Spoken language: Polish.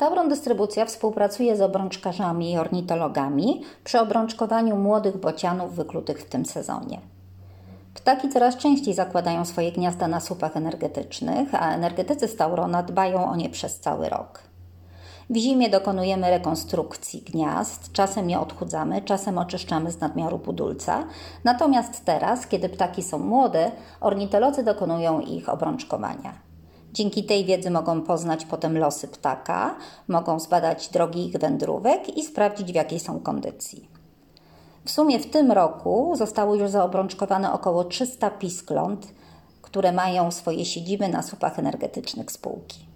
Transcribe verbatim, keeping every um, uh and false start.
Tauron Dystrybucja współpracuje z obrączkarzami i ornitologami przy obrączkowaniu młodych bocianów wyklutych w tym sezonie. Ptaki coraz częściej zakładają swoje gniazda na słupach energetycznych, a energetycy z Taurona dbają o nie przez cały rok. W zimie dokonujemy rekonstrukcji gniazd, czasem je odchudzamy, czasem oczyszczamy z nadmiaru budulca. Natomiast teraz, kiedy ptaki są młode, ornitolodzy dokonują ich obrączkowania. Dzięki tej wiedzy mogą poznać potem losy ptaka, mogą zbadać drogi ich wędrówek i sprawdzić, w jakiej są kondycji. W sumie w tym roku zostało już zaobrączkowane około trzysta piskląt, które mają swoje siedziby na słupach energetycznych spółki.